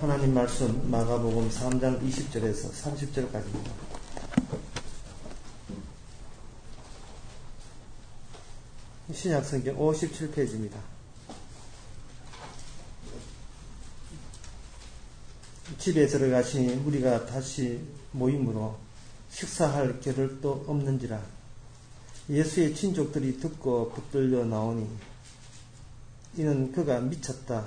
하나님 말씀 마가복음 3장 20절에서 30절까지입니다. 신약성경 57페이지입니다. 집에 들어가시니 우리가 다시 모임으로 식사할 겨를도 없는지라. 예수의 친족들이 듣고 붙들려 나오니 이는 그가 미쳤다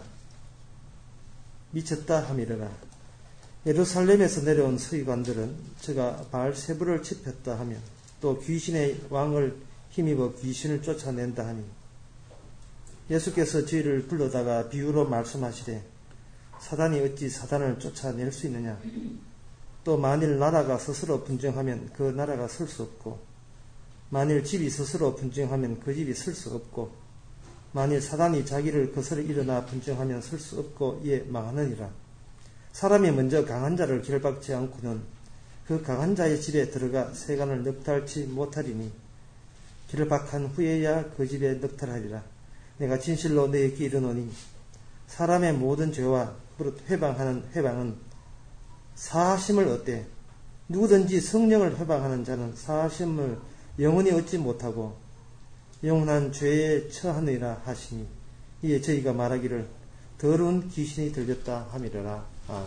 함이러라. 예루살렘에서 내려온 서기관들은 저가 바알세불을 집혔다 하며 또 귀신의 왕을 힘입어 귀신을 쫓아낸다 하니 예수께서 저희를 불러다가 비유로 말씀하시되 사단이 어찌 사단을 쫓아낼 수 있느냐. 또 만일 나라가 스스로 분쟁하면 그 나라가 설 수 없고 만일 집이 스스로 분쟁하면 그 집이 설 수 없고 만일 사단이 자기를 거스려 일어나 분쟁하면 설 수 없고 이에 망하느니라. 사람이 먼저 강한 자를 결박치 않고는 그 강한 자의 집에 들어가 세간을 넉달지 못하리니 결박한 후에야 그 집에 넉달하리라. 내가 진실로 너희에게 이르노니 사람의 모든 죄와 무릇 회방하는 회방은 사하심을 얻되 누구든지 성령을 회방하는 자는 사하심을 영원히 얻지 못하고 영원한 죄에 처하느니라 하시니 이에 저희가 말하기를 더러운 귀신이 들렸다 함이러라. 아멘.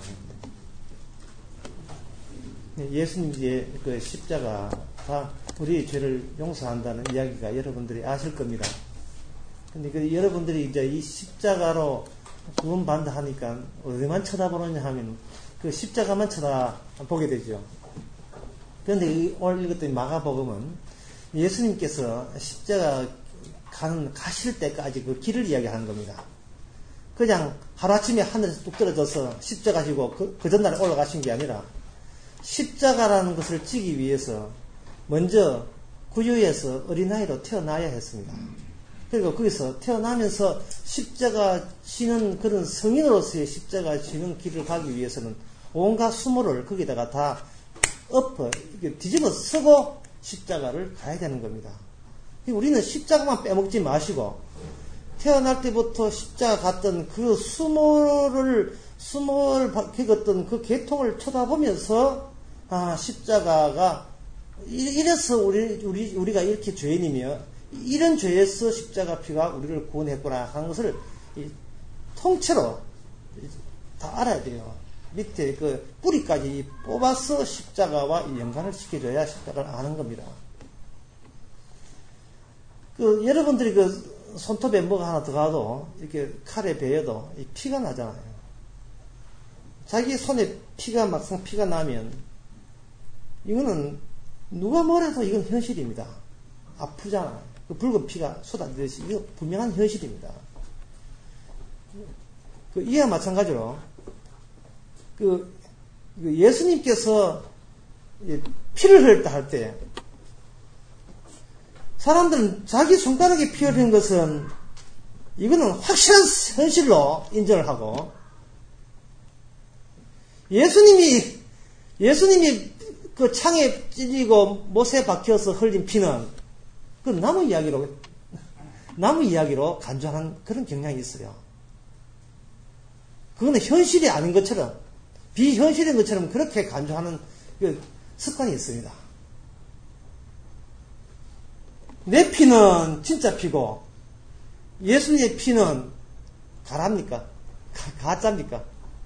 예수님의 그 십자가 다 우리의 죄를 용서한다는 이야기가 여러분들이 아실 겁니다. 근데 그 여러분들이 이제 이 십자가로 구원받는다 하니까 어디만 쳐다보느냐 하면 그 십자가만 쳐다보게 되죠. 그런데 오늘 읽었던 마가복음은 예수님께서 십자가 가실 때까지 그 길을 이야기하는 겁니다. 그냥 하루아침에 하늘에서 뚝 떨어져서 십자가 지고 그 전날에 올라가신 게 아니라 십자가라는 것을 지기 위해서 먼저 구유에서 어린아이로 태어나야 했습니다. 그리고 거기서 태어나면서 십자가 지는 그런 성인으로서의 십자가 지는 길을 가기 위해서는 온갖 수모를 거기다가 다 뒤집어 쓰고 십자가를 가야 되는 겁니다. 우리는 십자가만 빼먹지 마시고 태어날 때부터 십자가 갔던 그 수모를 겪었던 그 계통을 쳐다보면서 십자가가 이래서 우리가 이렇게 죄인이며 이런 죄에서 십자가 피가 우리를 구원했구나 하는 것을 통째로 다 알아야 돼요. 밑에 그 뿌리까지 뽑아서 십자가와 연관을 시켜줘야 십자가를 아는 겁니다. 여러분들이 손톱에 뭐가 하나 들어가도 이렇게 칼에 베어도 피가 나잖아요. 자기 손에 막상 피가 나면 이거는 누가 뭐래도 이건 현실입니다. 아프잖아요. 그 붉은 피가 쏟아지듯이 이거 분명한 현실입니다. 이와 마찬가지로 예수님께서 피를 흘렸다 할 때 사람들은 자기 손가락에 피 흘린 것은 이거는 확실한 현실로 인정을 하고 예수님이 그 창에 찔리고 못에 박혀서 흘린 피는 그 나무 이야기로 간주하는 그런 경향이 있어요. 그거는 현실이 아닌 것처럼 비현실인 것처럼 그렇게 간주하는 그 습관이 있습니다. 내 피는 진짜 피고 예수님의 피는 가랍니까? 가짜입니까?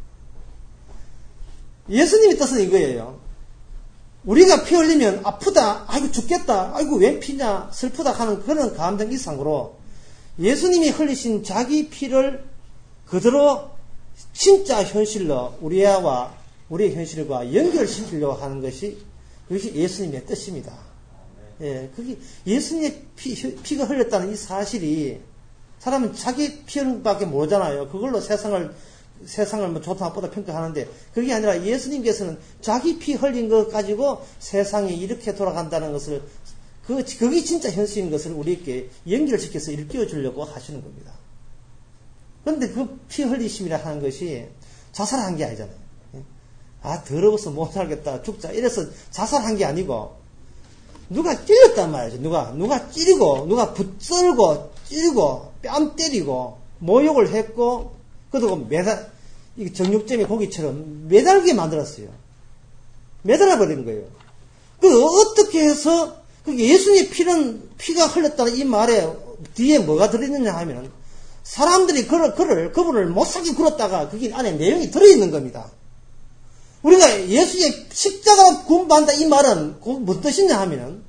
예수님의 뜻은 이거예요. 우리가 피 흘리면 아프다, 아이고 죽겠다, 아이고 왜 피냐, 슬프다 하는 그런 감정 이상으로 예수님이 흘리신 자기 피를 그대로 진짜 현실로 우리의 현실과 연결시키려고 하는 것이 예수님의 뜻입니다. 예, 그게 예수님의 피가 흘렸다는 이 사실이 사람은 자기 피 흘린 밖에 모르잖아요. 그걸로 세상을 뭐 좋다 나쁘다 평가하는데 그게 아니라 예수님께서는 자기 피 흘린 것 가지고 세상이 이렇게 돌아간다는 것을 그게 진짜 현실인 것을 우리에게 연결시켜서 일깨워 주려고 하시는 겁니다. 그런데 그 피 흘리심이라 하는 것이 자살한 게 아니잖아요. 더러워서 못 살겠다, 죽자 이래서 자살한 게 아니고 누가 찔렸단 말이죠. 누가 찌르고 누가 붙들고 찌르고 뺨 때리고 모욕을 했고 그리고 이 정육점의 고기처럼 매달게 만들었어요. 매달아 버린 거예요. 그 어떻게 해서 예수님의 피가 흘렸다는 이 말에 뒤에 뭐가 들어있느냐 하면 사람들이 그분을 못살게 굴었다가 거기 안에 내용이 들어있는 겁니다. 우리가 예수의 십자가로 구원받는다 이 말은 무슨 뜻이냐 하면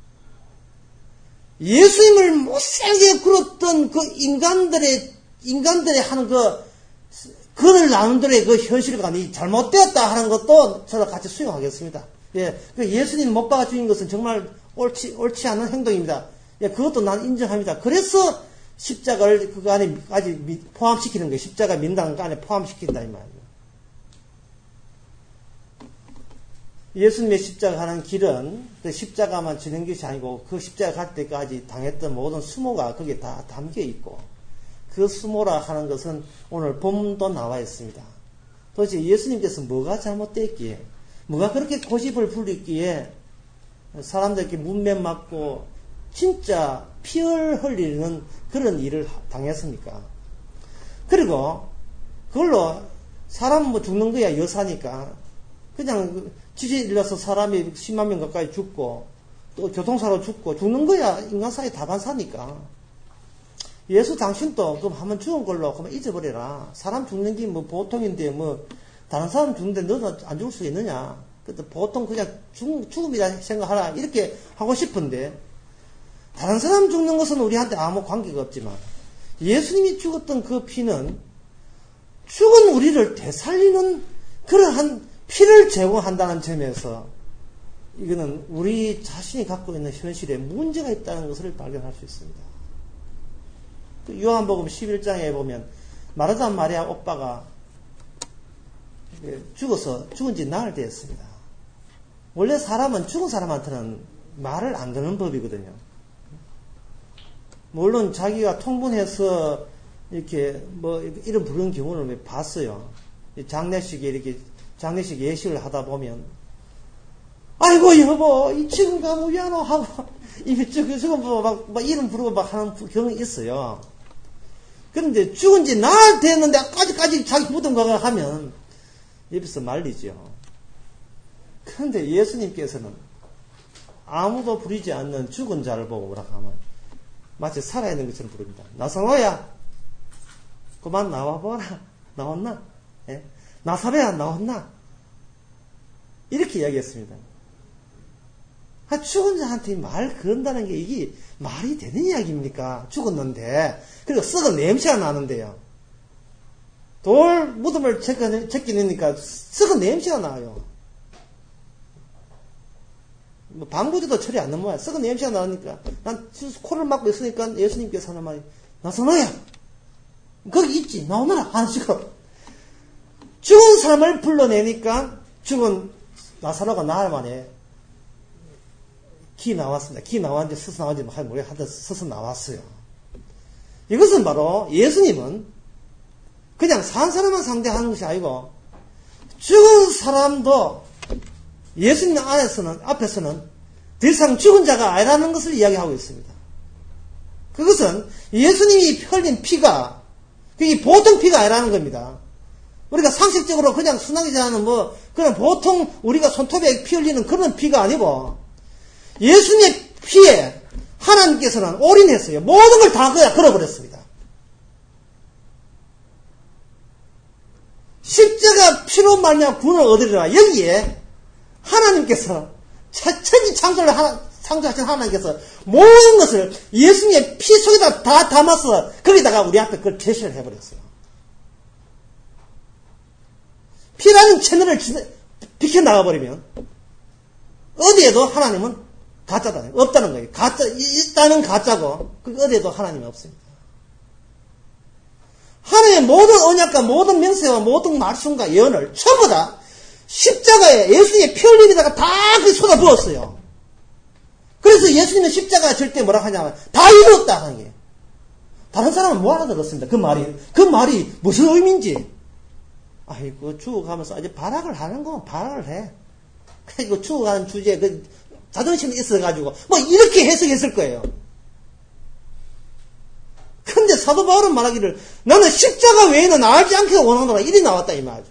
예수님을 못살게 굴었던 그 인간들의 하는 그를 나눈들의 그 현실관이 잘못되었다 하는 것도 저도 같이 수용하겠습니다. 예, 예수님 못 박아 죽인 것은 정말 옳지 않은 행동입니다. 예, 그것도 난 인정합니다. 그래서 십자가를 그 안에 아직 포함시키는 거예요. 십자가 민당 안에 포함시킨다 이 말이에요. 예수님의 십자가 가는 길은 그 십자가만 지는 것이 아니고 그 십자가 갈 때까지 당했던 모든 수모가 거기에 다 담겨 있고 그 수모라 하는 것은 오늘 본문도 나와 있습니다. 도대체 예수님께서 뭐가 잘못됐기에 뭐가 그렇게 고집을 부리기에 사람들에게 문매 맞고 진짜 피를 흘리는 그런 일을 당했습니까? 그리고 그걸로 사람 뭐 죽는 거야 여사니까 그냥 지진일러서 사람이 10만 명 가까이 죽고 또 교통사로 죽고 죽는 거야 인간사회 다반사니까 예수 당신도 그럼 한번 죽은 걸로 그만 잊어버려라. 사람 죽는 게 뭐 보통인데 뭐 다른 사람 죽는데 너도 안 죽을 수 있느냐? 그래도 보통 그냥 죽음이다 생각하라 이렇게 하고 싶은데 다른 사람 죽는 것은 우리한테 아무 관계가 없지만 예수님이 죽었던 그 피는 죽은 우리를 되살리는 그러한 피를 제공한다는 점에서 이거는 우리 자신이 갖고 있는 현실에 문제가 있다는 것을 발견할 수 있습니다. 요한복음 11장에 보면 마르다 마리아 오빠가 죽은 지 나흘 되었습니다. 원래 사람은 죽은 사람한테는 말을 안 거는 법이거든요. 물론 자기가 통분해서 이렇게 뭐 이름 부르는 경우는 봤어요. 장례식 예식을 하다 보면 아이고 여보 이 지금 가면 왜안오 하고 입이 지금 막 이름 부르고 막 하는 경우가 있어요. 그런데 죽은 지 나흘 됐는데 아직까지 자기 무덤 가가 하면 입에서 말리죠. 그런데 예수님께서는 아무도 부리지 않는 죽은 자를 보고 뭐라 하면 마치 살아있는 것처럼 부릅니다. 나사로야 그만 나와보라. 나왔나? 예? 나사로야 나왔나? 이렇게 이야기했습니다. 죽은 자한테 말 그런다는 게 이게 말이 되는 이야기입니까? 죽었는데 그리고 썩은 냄새가 나는데요. 돌 무덤을 제끼니까 썩은 냄새가 나요. 뭐 방부제도 처리 안 넘어요. 썩은 냄새가 나니까 난 코를 막고 있으니까 예수님께서 하는 말이 나사로야 거기 있지 나오너라 하는 식으로 죽은 사람을 불러내니까 죽은 나사로가 나흘 만에 기 나왔습니다. 기 나왔는지 스스 나왔는지 모르겠는데 하여튼 스스 나왔어요. 이것은 바로 예수님은 그냥 산 사람만 상대하는 것이 아니고 죽은 사람도 예수님 앞에서는 더 이상 죽은 자가 아니라는 것을 이야기하고 있습니다. 그것은 예수님이 흘린 피가 그게 보통 피가 아니라는 겁니다. 우리가 상식적으로 그냥 순하게 자는 그냥 보통 우리가 손톱에 피 흘리는 그런 피가 아니고 예수님의 피에 하나님께서는 올인했어요. 모든 걸 다 걸어버렸습니다. 십자가 피로 말미암아 구원을 얻으리라. 여기에 하나님께서 천지 창조하신 하나님께서 모든 것을 예수님의 피 속에다 다 담아서 거기다가 우리 앞에 그걸 제시를 해버렸어요. 피라는 채널을 비켜나가버리면 어디에도 하나님은 가짜다. 없다는 거예요. 가짜, 있다는 가짜고, 어디에도 하나님이 없습니다. 하나님의 모든 언약과 모든 명세와 모든 말씀과 예언을 전부 다 십자가에 예수님의 피 흘림에다가 다 쏟아부었어요. 그래서 예수님은 십자가 질 때 뭐라 하냐면 다 이루었다 하는 게. 다른 사람은 뭐 알아들었습니다. 그 말이 무슨 의미인지. 아이고 죽어가면서 아주 발악을 하는 거 발악을 해. 그리고 죽어가는 주제에 자존심이 있어가지고 이렇게 해석했을 거예요. 근데 사도 바울은 말하기를 나는 십자가 외에는 알지 않기를 원하노라. 이리 나왔다, 이 말이죠.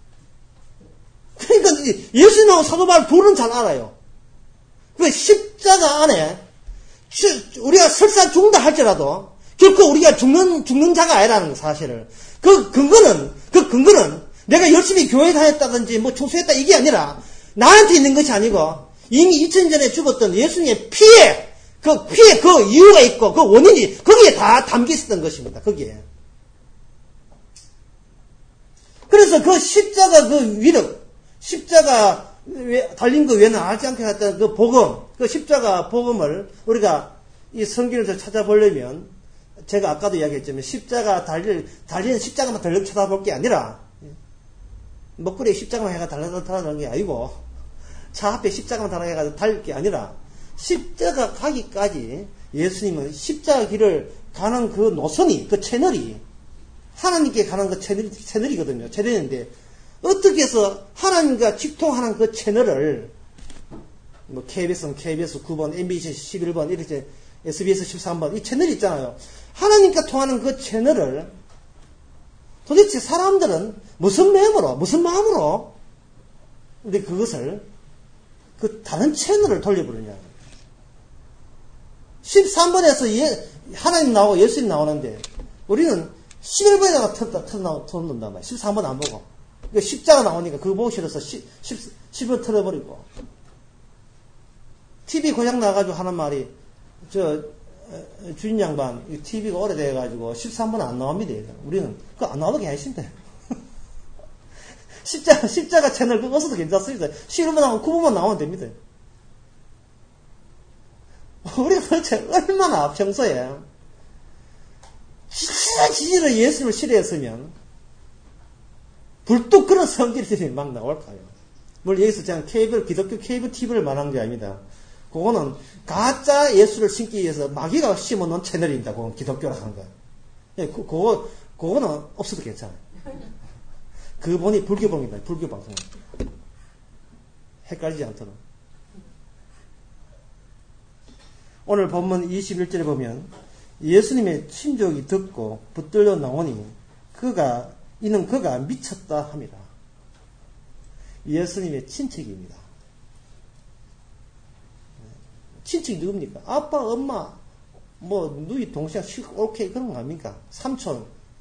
그러니까 예수님하고 사도 바울 둘은 잘 알아요. 그 십자가 안에 우리가 설사 죽는다 할지라도 결코 우리가 죽는 자가 아니라는 거, 사실을. 그 근거는 내가 열심히 교회 다녔다든지 뭐 청소했다 이게 아니라 나한테 있는 것이 아니고 이미 2000년 전에 죽었던 예수님의 피에 그 이유가 있고 그 원인이 거기에 다 담겨 있었던 것입니다. 거기에. 그래서 그 십자가 그 위력, 십자가 달린 그 외에는 알지 않게 했던 그 복음, 그 십자가 복음을 우리가 이 성경에서 찾아보려면 제가 아까도 이야기했지만 십자가 달리는 십자가만 덜렁 쳐다볼 게 아니라 먹구리에 십자가만 해가 달라달라는 게 아니고 차 앞에 십자가만 달아가지고 달릴 게 아니라 십자가 가기까지 예수님은 십자가 길을 가는 그 노선이, 그 채널이 하나님께 가는 그 채널이거든요. 채널인데 어떻게 해서 하나님과 직통하는 그 채널을 뭐 KBS는 KBS 9번, MBC 11번, 이렇게 SBS 13번 이 채널이 있잖아요. 하나님과 통하는 그 채널을 도대체 사람들은 무슨 마음으로 근데 그것을 그 다른 채널을 돌려부르냐. 13번에서 하나님 나오고 예수님 나오는데 우리는 11번에다가 틀어놓는단 말이야. 13번 안 보고. 그러니까 십자가 나오니까 그거 보기 싫어서 10번 틀어버리고. TV 고장 나가지고 하는 말이, 주인 양반, TV가 오래돼가지고 13번 안 나옵니다. 우리는 그거 안 나와도 괜찮습니다. 십자가 채널 그거 없어도 괜찮습니다. 11번하고 9번만 나오면 됩니다. 우리가 도대체 얼마나 평소에 지지로 예수님을 싫어했으면 불뚝 그런 성질들이 막 나올까요? 물론 여기서 그냥 기독교 케이블 TV를 말한 게 아닙니다. 그거는 가짜 예수를 심기 위해서 마귀가 심어놓은 채널입니다. 그건 기독교라 하는 거예요. 그거는 없어도 괜찮아요. 그분이 불교봉입니다. 불교 방송. 헷갈리지 않도록. 오늘 본문 21절에 보면 예수님의 친족이 듣고 붙들려 나오니 이는 그가 미쳤다 함이라. 예수님의 친척입니다. 친척이 누굽니까? 아빠, 엄마, 누이, 동생, 오케이, 그런 거 아닙니까? 삼촌,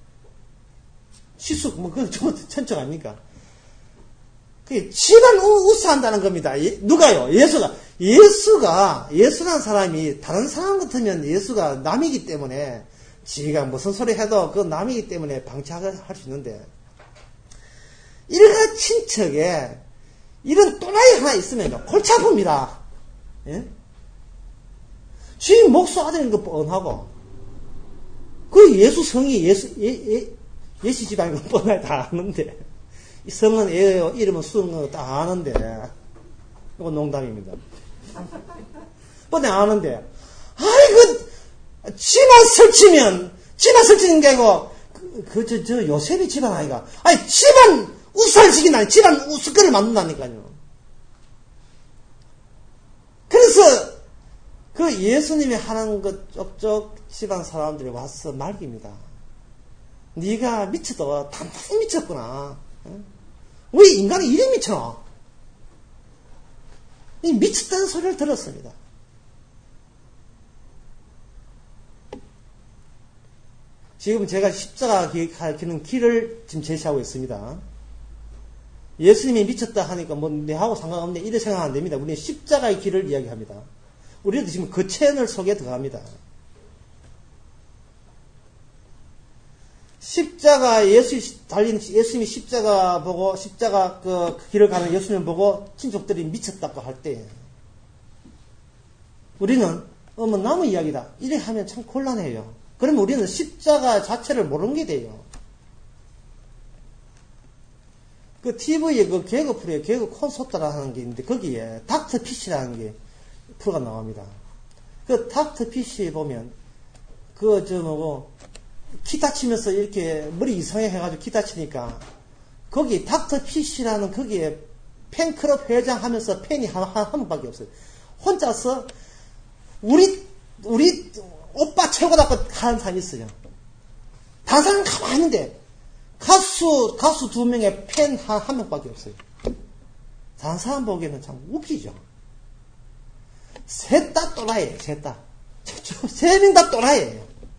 시숙, 그건 친척 아닙니까? 그게 집안 우사한다는 겁니다. 누가요? 예수라는 사람이 다른 사람 같으면 예수가 남이기 때문에 지가 무슨 소리 해도 그 남이기 때문에 방치할 수 있는데 이런 친척에 이런 또라이 하나 있으면 골치 아픕니다. 예? 주인 목수 아들인 거 뻔하고 그 예수 성이 예수 집안인 거 뻔하게 다 아는데 이 성은 애예요, 이름은 수는 다 아는데 이건 농담입니다. 뻔해 아는데 아이고 집안 설치는 게 아니고 저 요셉이 집안 아이가 아니 집안 우살식이 아니 집안 우스거를 만든다니까요. 그래서 그 예수님이 하는 것 쪽쪽 집안 사람들이 와서 말깁니다. 네가 미쳐도 단단히 미쳤구나. 왜 인간이 이래 미쳐? 이 미쳤다는 소리를 들었습니다. 지금 제가 십자가 가는 길을 지금 제시하고 있습니다. 예수님이 미쳤다 하니까 내하고 상관없네 이래 생각 안 됩니다. 우리는 십자가의 길을 이야기합니다. 우리도 지금 그 채널 속에 들어갑니다. 십자가 예수님이 십자가 보고 십자가 그 길을 가는 예수님을 보고 친족들이 미쳤다고 할 때 우리는 나무 이야기다 이래 하면 참 곤란해요. 그러면 우리는 십자가 자체를 모르는 게 돼요. 그 TV에 그 개그 프로에 개그 콘서트라는 게 있는데 거기에 닥터 피쉬라는 게 프로가 나옵니다. 그 닥터 피쉬에 보면 기타 치면서 이렇게 머리 이상하게 해가지고 기타 치니까 거기 닥터 피쉬라는 거기에 팬클럽 회장하면서 팬이 한 분밖에 없어요. 혼자서 우리 오빠 최고다고 하는 사람이 있어요. 다른 사람 가만히 있는데 가수 2명에 팬 한 명밖에 없어요. 다른 사람 보기에는 참 웃기죠. 셋 다 또라이예요. 셋 다. 세 명 다 또라이예요.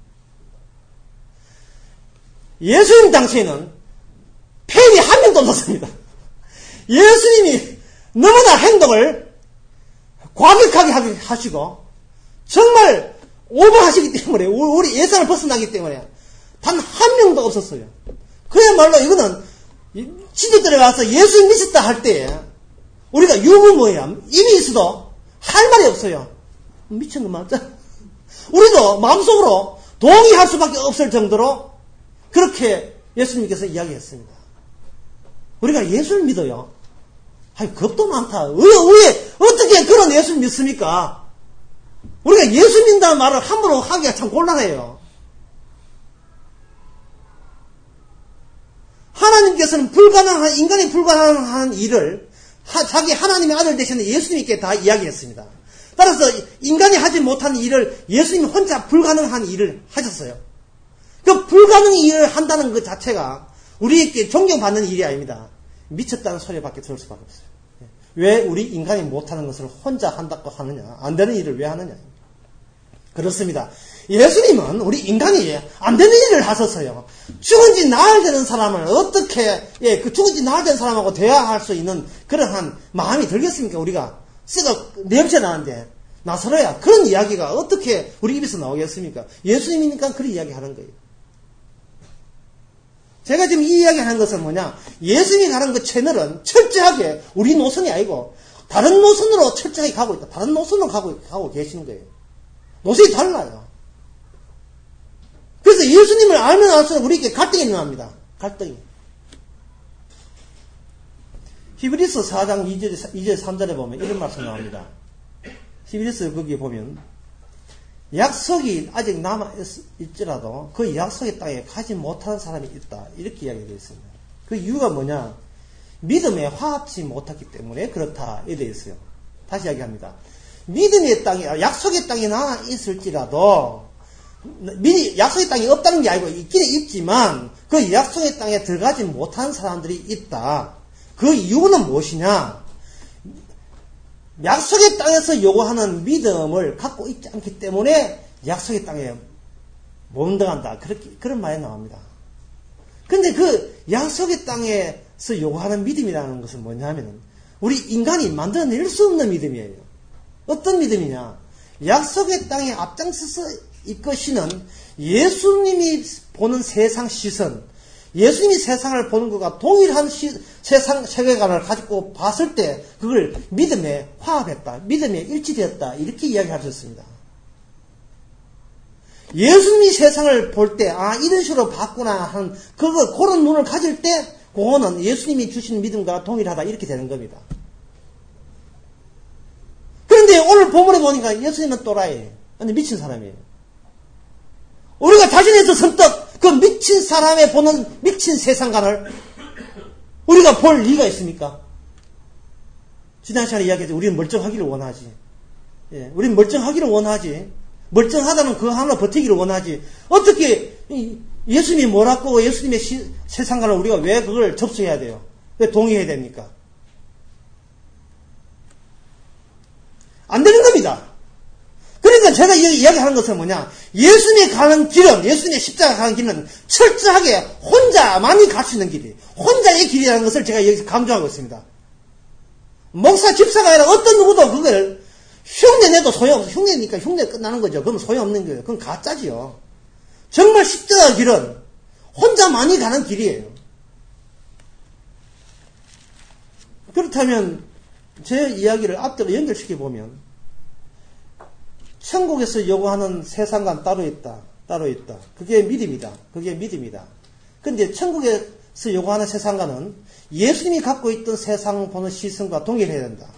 예수님 당시에는 팬이 한 명도 없었습니다. 예수님이 너무나 행동을 과격하게 하시고 정말 오버하시기 때문에 우리 예상을 벗어나기 때문에 단 한 명도 없었어요. 그야말로 이거는 지도들에 와서 예수 믿었다 할 때 우리가 유무모야 입이 있어도 할 말이 없어요. 미친 거 맞아? 우리도 마음속으로 동의할 수밖에 없을 정도로 그렇게 예수님께서 이야기했습니다. 우리가 예수를 믿어요. 아이, 겁도 많다. 왜 어떻게 그런 예수를 믿습니까? 우리가 예수 믿는다는 말을 함부로 하기가 참 곤란해요. 하나님께서는 인간이 불가능한 일을 자기 하나님의 아들 되시는 예수님께 다 이야기했습니다. 따라서 인간이 하지 못하는 일을 예수님이 혼자 불가능한 일을 하셨어요. 그 불가능한 일을 한다는 그 자체가 우리에게 존경받는 일이 아닙니다. 미쳤다는 소리밖에 들을 수밖에 없어요. 왜 우리 인간이 못하는 것을 혼자 한다고 하느냐? 안 되는 일을 왜 하느냐? 그렇습니다. 예수님은 우리 인간이 안 되는 일을 하셨어요. 죽은 지 나흘 되는 사람을 어떻게, 그 죽은 지 나흘 된 사람하고 대화할 수 있는 그러한 마음이 들겠습니까? 우리가 썩어 냄새 나는데 나서로야 그런 이야기가 어떻게 우리 입에서 나오겠습니까? 예수님이니까 그런 이야기 하는 거예요. 제가 지금 이 이야기 하는 것은 뭐냐? 예수님이 가는 그 채널은 철저하게 우리 노선이 아니고 다른 노선으로 철저하게 가고 있다. 다른 노선으로 가고 계시는 거예요. 노선이 달라요. 그래서 예수님을 알면 알수록 우리에게 갈등이 일어납니다. 갈등이. 히브리서 4장 2절 3절에 보면 이런 말씀 나옵니다. 히브리서 거기에 보면 약속이 아직 남아있지라도 그 약속의 땅에 가지 못하는 사람이 있다. 이렇게 이야기되어 있습니다. 그 이유가 뭐냐? 믿음에 화합치 못했기 때문에 그렇다. 이렇게 되어 있어요. 다시 이야기합니다. 믿음의 땅에, 약속의 땅에 남아있을지라도 약속의 땅이 없다는 게 아니고 있긴 있지만 그 약속의 땅에 들어가지 못하는 사람들이 있다. 그 이유는 무엇이냐? 약속의 땅에서 요구하는 믿음을 갖고 있지 않기 때문에 약속의 땅에 못 들어간다. 그런 말이 나옵니다. 근데 그 약속의 땅에서 요구하는 믿음이라는 것은 뭐냐면은 우리 인간이 만들어낼 수 없는 믿음이에요. 어떤 믿음이냐? 약속의 땅에 앞장서서 이끄시는 예수님이 보는 세상 시선, 예수님이 세상을 보는 것과 동일한 세상 세계관을 가지고 봤을 때 그걸 믿음에 화합했다. 믿음에 일치되었다. 이렇게 이야기하셨습니다. 예수님이 세상을 볼 때 이런 식으로 봤구나 하는 그런 눈을 가질 때 그거는 예수님이 주신 믿음과 동일하다. 이렇게 되는 겁니다. 그런데 오늘 본문에 보니까 예수님은 또라이예요. 아니 미친 사람이에요. 우리가 자신에서 선뜻 그 미친 사람의 보는 미친 세상관을 우리가 볼 리가 있습니까? 지난 시간에 이야기했죠. 우리는 멀쩡하기를 원하지. 예, 우리는 멀쩡하기를 원하지. 멀쩡하다는 그 하나 버티기를 원하지. 어떻게 예수님이 뭐라고 예수님의 세상관을 우리가 왜 그걸 접수해야 돼요? 왜 동의해야 됩니까? 안 되는 겁니다. 그러니까 제가 이야기하는 것은 뭐냐? 예수님이 가는 길은, 예수님의 십자가 가는 길은 철저하게 혼자만이 갈 수 있는 길이에요. 혼자의 길이라는 것을 제가 여기서 강조하고 있습니다. 목사, 집사가 아니라 어떤 누구도 그걸 흉내내도 소용없어. 흉내니까 흉내 끝나는 거죠. 그건 소용없는 거예요. 그건 가짜지요. 정말 십자가 길은 혼자만이 가는 길이에요. 그렇다면 제 이야기를 앞뒤로 연결시켜보면 천국에서 요구하는 세상과는 따로 있다. 그게 믿음이다. 그런데 천국에서 요구하는 세상과는 예수님이 갖고 있던 세상 보는 시선과 동일해야 된다.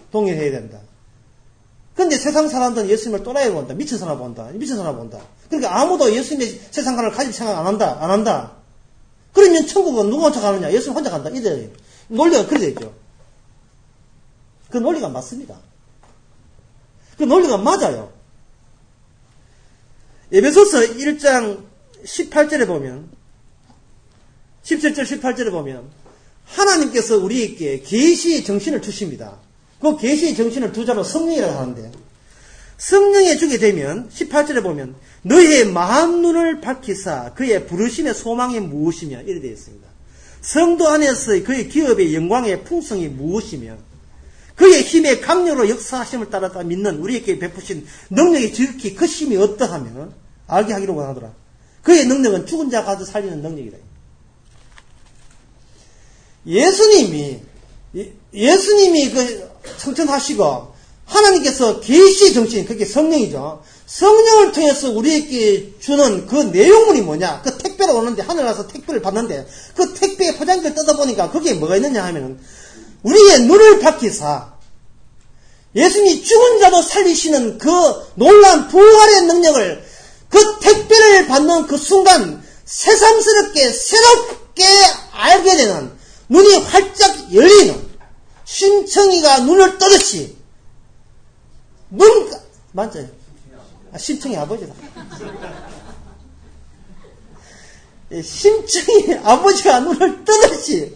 그런데 세상 사람들은 예수님을 또라이로 본다. 미친 사람 본다. 그러니까 아무도 예수님의 세상관을 가질 생각 안 한다. 그러면 천국은 누가 혼자 가느냐? 예수님 혼자 간다. 이래. 논리가 그래 되죠. 그 논리가 맞습니다. 그 논리가 맞아요. 에베소서 1장 18절에 보면 17절, 18절에 보면 하나님께서 우리에게 계시의 정신을 주십니다. 그 계시의 정신을 두 자로 성령이라고 하는데 성령에 주게 되면 18절에 보면 너희의 마음 눈을 밝히사 그의 부르심의 소망이 무엇이며 이렇게 되어 있습니다. 성도 안에서의 그의 기업의 영광의 풍성이 무엇이며 그의 힘의 강력으로 역사하심을 따라 믿는 우리에게 베푸신 능력이 지극히 그 힘이 어떠하면 알게 하기로 원하더라. 그의 능력은 죽은 자 가도 살리는 능력이다. 예수님이 그 성천하시고 하나님께서 계시 정신, 그게 성령이죠. 성령을 통해서 우리에게 주는 그 내용물이 뭐냐? 그 택배로 오는데 하늘에서 택배를 받는데 그 택배의 포장지를 뜯어보니까 거기에 뭐가 있느냐 하면은 우리의 눈을 밝히사 예수님이 죽은 자도 살리시는 그 놀라운 부활의 능력을 그 택배를 받는 그 순간 새삼스럽게 새롭게 알게 되는 눈이 활짝 열리는 심청이가 눈을 뜨듯이 맞아요. 심청이 아버지다. 심청이 아버지가 눈을 뜨듯이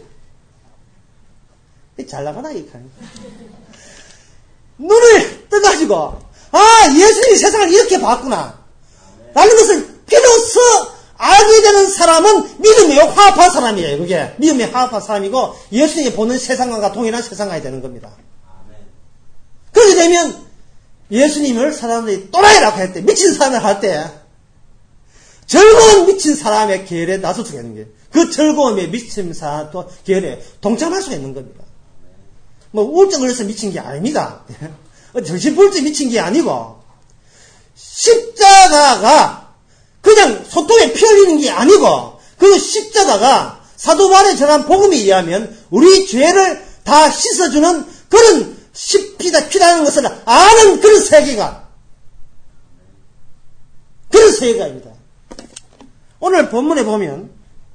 잘 나가나 이 칸. 눈을 떠가지고 예수님이 세상을 이렇게 봤구나 라는 것을 비로소 알게 되는 사람은 믿음에 화합한 사람이에요. 그게 믿음에 화합한 사람이고 예수님이 보는 세상과 동일한 세상이 되는 겁니다. 그렇게 되면 예수님을 사람들이 또라이라고 할 때, 미친 사람을 할 때 즐거운 미친 사람의 계열에 나설 수가 있는 거예요. 그 즐거움에 미친 사람 계열에 동참할 수가 있는 겁니다. 뭐 우울증 걸려서 미친 게 아닙니다. 정신불증 미친 게 아니고 십자가가 그냥 소통에 피 흘리는 게 아니고 그 십자가가 사도 바울에 전한 복음에 의하면 우리 죄를 다 씻어주는 그런 피라는 것을 아는 그런 세계관입니다. 오늘 본문에 보면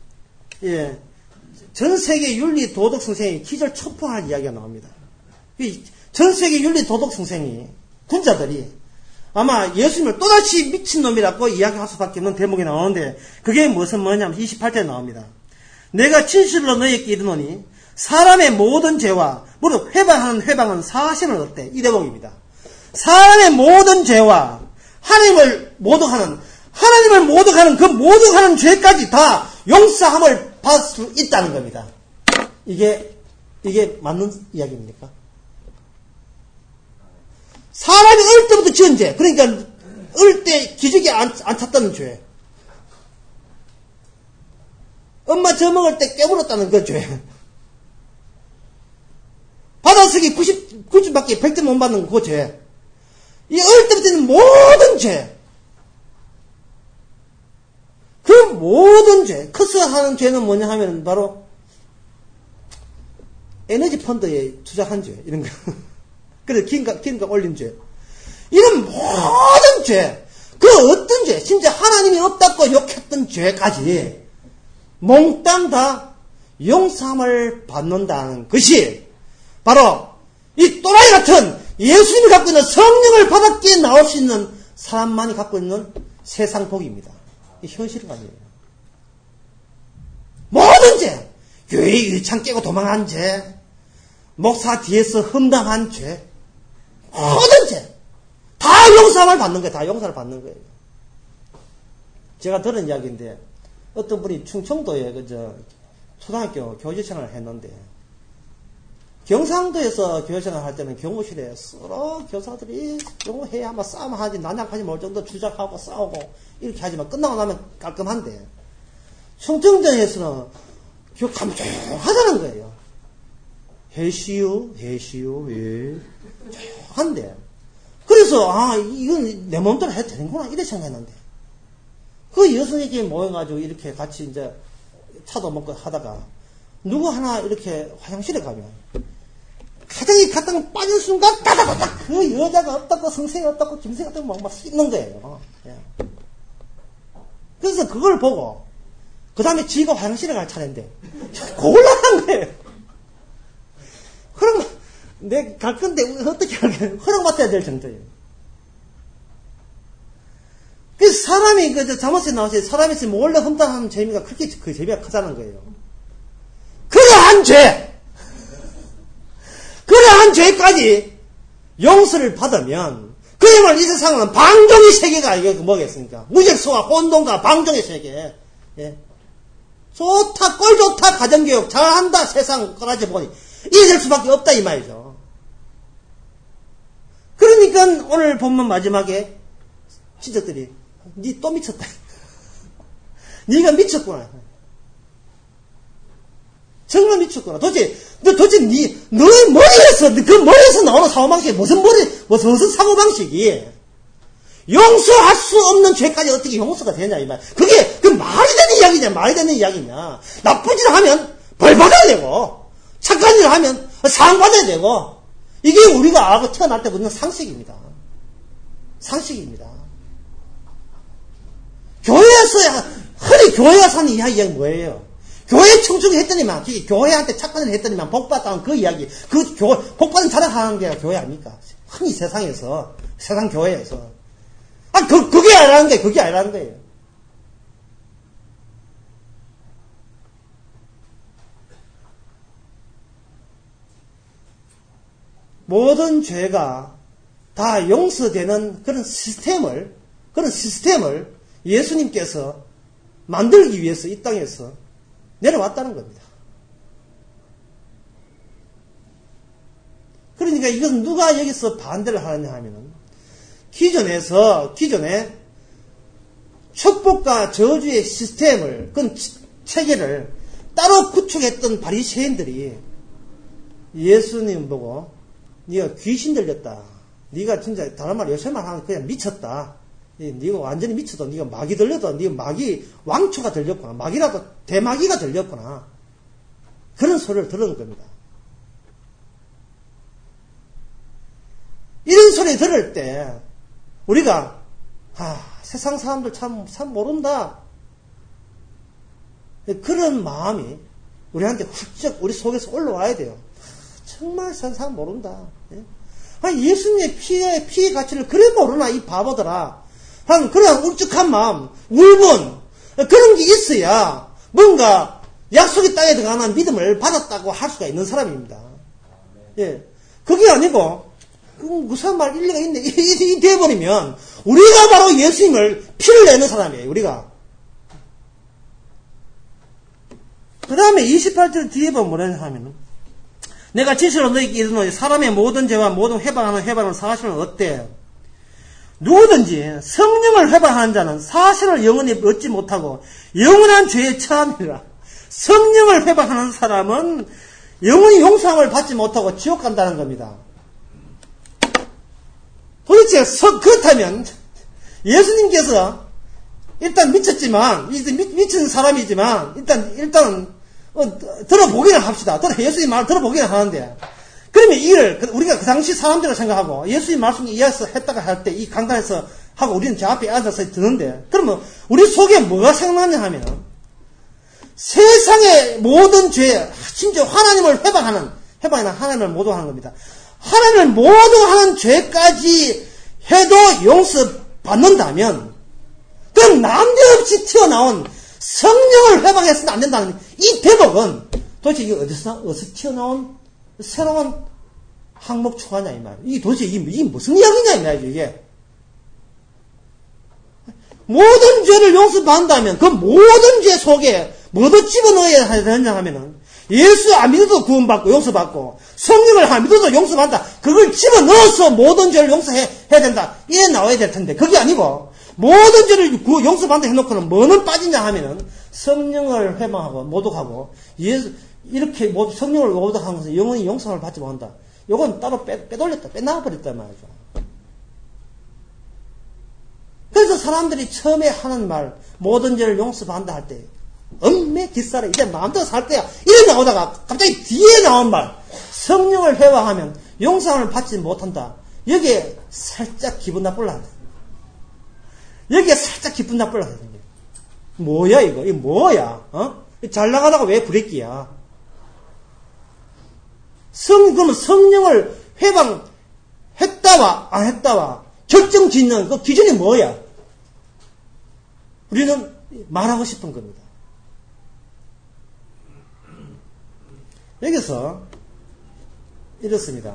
전 세계 윤리 도덕 선생이 기절 촉포할 이야기가 나옵니다. 전 세계 윤리 도덕 선생이 군자들이 아마 예수님을 또다시 미친놈이라고 이야기할 수밖에 없는 대목이 나오는데 그게 뭐냐면 28절에 나옵니다. 내가 진실로 너희에게 이르노니 사람의 모든 죄와 무릇 회방하는 회방은 사심을 얻대. 이 대목입니다. 사람의 모든 죄와 하나님을 모독하는 그 모독하는 죄까지 다 용서함을 받을 수 있다는 겁니다. 이게 맞는 이야기입니까? 사람이 어릴 때부터 지은 죄, 그러니까 어릴 때 기저귀 안 찼다는 죄, 엄마 젖 먹을 때 깨물었다는 그 죄, 받아쓰기 90밖에 100점 못 받는 그 죄, 이 어릴 때부터 있는 모든 죄, 그 모든 죄, 커서 하는 죄는 뭐냐 하면 바로 에너지 펀드에 투자한 죄, 이런 거. 그래서 기름값 올린 죄. 이런 모든 죄, 그 어떤 죄, 진짜 하나님이 없다고 욕했던 죄까지 몽땅 다 용서함을 받는다는 것이 바로 이 또라이 같은 예수님이 갖고 있는 성령을 받았기에 나올 수 있는 사람만이 갖고 있는 세상 복입니다. 이 현실은 아니에요. 모든 죄, 교회 유리창 깨고 도망한 죄, 목사 뒤에서 험담한 죄, 모든 죄, 다 용서함을 받는 거예요. 다 용서를 받는 거예요. 제가 들은 이야기인데, 어떤 분이 충청도에 초등학교 교직생활을 했는데, 경상도에서 교직생활을 할 때는 교무실에 서로 교사들이 경호해야 아마 싸움하지, 난약하지 말 정도 주작하고 싸우고, 이렇게 하지만 끝나고 나면 깔끔한데, 충청도에서는 감정하자는 거예요. 해시오, 예. 한데. 그래서, 이건 내 마음대로 해도 되는구나, 이래 생각했는데. 그 여성에게 모여가지고 이렇게 같이 이제 차도 먹고 하다가, 누구 하나 이렇게 화장실에 가면, 가정이 가딱 빠진 순간, 따다다닥! 그 여자가 없다고, 성생이 없다고, 김생이 없다고 막 씹는 거예요. 그래서 그걸 보고, 그 다음에 지가 화장실에 갈 차례인데, 곤란한 거예요. 갈 건데, 어떻게 할까요? 허락받아야 될 정도예요. 그래서 사람이, 잘못에 나와서 사람이 있으면 원래 험담하는 재미가 그렇게 그 재미가 크다는 거예요. 그러한 죄까지 용서를 받으면 그야말로 이 세상은 방종의 세계가 이게 뭐겠습니까? 무질서와 혼돈과 방종의 세계. 예. 좋다, 꼴 좋다, 가정교육 잘한다, 세상 꼬라지 보니 이래 될 수밖에 없다 이 말이죠. 그러니까 오늘 본문 마지막에 친척들이 니 또 미쳤다. 니가 미쳤구나. 정말 미쳤구나. 도대체 너 머리에서, 그 머리에서 나오는 사고방식이 무슨 사고방식이, 용서할 수 없는 죄까지 어떻게 용서가 되냐, 이 말. 그게, 말이 되는 이야기냐, 말이 되는 이야기냐. 나쁜 짓을 하면 벌 받아야 되고, 착한 일을 하면 상 받아야 되고, 이게 우리가 알고 태어날 때 붙는 상식입니다. 상식입니다. 흔히 교회가 사는 이야기가 뭐예요? 교회 청중했더니만, 교회한테 착한 일을 했더니만 복받았다는 그 이야기, 복받은 자랑하는 게 교회 아닙니까? 흔히 세상 교회에서. 그게 아니라는 거예요. 모든 죄가 다 용서되는 그런 시스템을 예수님께서 만들기 위해서 이 땅에서 내려왔다는 겁니다. 그러니까 이것은 누가 여기서 반대를 하느냐 하면은, 기존에 축복과 저주의 시스템을, 그 체계를 따로 구축했던 바리새인들이 예수님 보고 네가 귀신 들렸다. 네가 진짜 다른 말 요새 말하면 그냥 미쳤다. 네가 완전히 미쳤다. 네가 마귀 들렸다. 네가 마귀 왕초가 들렸구나. 마귀라도 대마귀가 들렸구나. 그런 소리를 들은 겁니다. 이런 소리 들을 때 우리가 세상 사람들 참 모른다. 그런 마음이 우리한테 훌쩍 우리 속에서 올라와야 돼요. 정말 세상 모른다. 예수님의 피의 가치를 그래 모르나 이 바보들아. 그런 울적한 마음, 울분, 그런 게 있어야 뭔가 약속의 땅에 들어가는 믿음을 받았다고 할 수가 있는 사람입니다. 예. 그게 아니고, 그 사람 말 일리가 있네. 이 돼버리면, 우리가 바로 예수님을 피를 내는 사람이에요, 우리가. 그 다음에 28절 뒤에 보면 뭐라냐 하면은, 내가 진실로 너희에게 이르노니 사람의 모든 죄와 모든 회방하는 사실은 어때? 누구든지 성령을 회방하는 자는 사실을 영원히 얻지 못하고 영원한 죄에 처함이라. 성령을 회방하는 사람은 영원히 용서함을 받지 못하고 지옥 간다는 겁니다. 도대체 그렇다면 예수님께서 일단 미쳤지만, 미친 사람이지만 일단 들어보기는 합시다. 예수님 말 들어보기는 하는데, 그러면 우리가 그 당시 사람들을 생각하고 예수님 말씀을 이해했다가 할 때 이 강단에서 하고 우리는 저 앞에 앉아서 듣는데, 그러면 우리 속에 뭐가 생각나냐 하면, 세상의 모든 죄, 심지어 하나님을 회방하는 하나님을 모독하는 겁니다. 하나님을 모독하는 죄까지 해도 용서받는다면, 그럼 남대없이 튀어나온 성령을 회방해서는 안 된다는 이 대목은 도대체 이게 어디서 튀어나온 새로운 항목 초하냐 이 말. 이게 도대체 이게 무슨 이야기냐 이 말이죠 이게. 모든 죄를 용서받는다면 그 모든 죄 속에 뭐도 집어넣어야 되느냐 하면은 예수 안 믿어도 구원받고 용서받고 성령을 안 믿어도 용서받는다. 그걸 집어넣어서 모든 죄를 용서해야 된다. 이게 나와야 될 텐데 그게 아니고 모든 죄를 용서받는다 해놓고는 뭐는 빠지냐 하면은 성령을 회방하고 모독하고 이렇게 성령을 모독하는 것은 영원히 용서를 받지 못한다. 요건 따로 빼놔버렸단 말이죠. 그래서 사람들이 처음에 하는 말, 모든 죄를 용서받는다 할 때, 엄매 뒷살에 이제 마음대로 살 거야. 이래 나오다가 갑자기 뒤에 나온 말, 성령을 회방하면 용서를 받지 못한다. 여기에 살짝 기분 나쁠라. 여기에 살짝 기분 나쁠라. 뭐야 이거? 이거 뭐야? 잘 나가다가 왜 브레이크야? 그러면 성령을 회방했다와 안 했다와 결정 짓는 그 기준이 뭐야? 우리는 말하고 싶은 겁니다. 여기서 이렇습니다.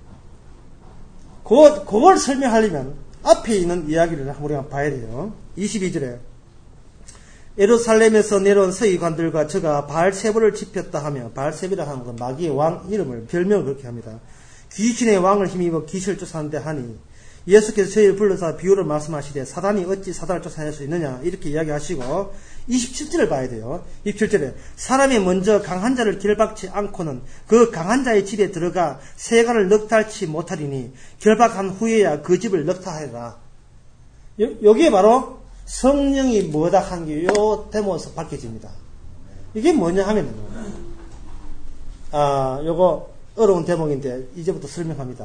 그걸 설명하려면 앞에 있는 이야기를 우리가 봐야 돼요. 22절에 예루살렘에서 내려온 서기관들과 저가 바알세불을 지폈다 하며, 바알세불이라 하는 건 마귀의 왕 이름을 별명을 그렇게 합니다. 귀신의 왕을 힘입어 귀신을 쫓아내는데 하니 예수께서 저희를 불러서 비유를 말씀하시되 사단이 어찌 사단을 쫓아낼 수 있느냐 이렇게 이야기하시고 27절을 봐야 돼요. 27절에 사람이 먼저 강한 자를 결박치 않고는 그 강한 자의 집에 들어가 세간을 넉달치 못하리니 결박한 후에야 그 집을 넉달하리라. 여기에 바로 성령이 뭐다 하는 게 요 대목에서 밝혀집니다. 이게 뭐냐 하면은 요거 어려운 대목인데 이제부터 설명합니다.